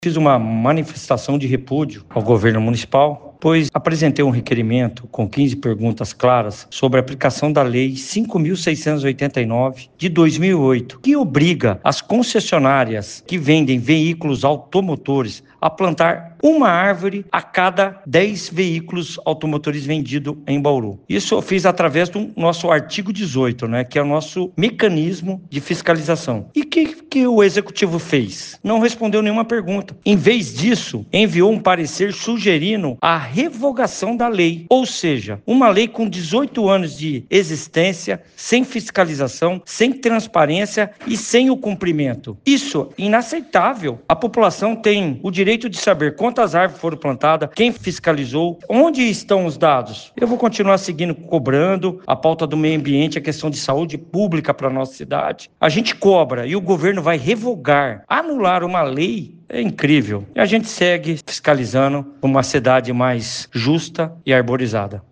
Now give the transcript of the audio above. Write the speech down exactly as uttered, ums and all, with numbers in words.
Fiz uma manifestação de repúdio ao governo municipal, pois apresentei um requerimento com quinze perguntas claras sobre a aplicação da Lei cinco mil seiscentos e oitenta e nove de dois mil e oito, que obriga as concessionárias que vendem veículos automotores a plantar uma árvore a cada dez veículos automotores vendidos em Bauru. Isso eu fiz através do nosso artigo dezoito, né, que é o nosso mecanismo de fiscalização. E o que, que o executivo fez? Não respondeu nenhuma pergunta. Em vez disso, enviou um parecer sugerindo a revogação da lei, ou seja, uma lei com dezoito anos de existência, sem fiscalização, sem transparência e sem o cumprimento. Isso é inaceitável. A população tem o direito de saber quantas árvores foram plantadas, quem fiscalizou, onde estão os dados. Eu vou continuar seguindo, cobrando a pauta do meio ambiente, a questão de saúde pública para a nossa cidade. A gente cobra e o governo vai revogar, anular uma lei. É incrível. E a gente segue fiscalizando uma cidade mais justa e arborizada.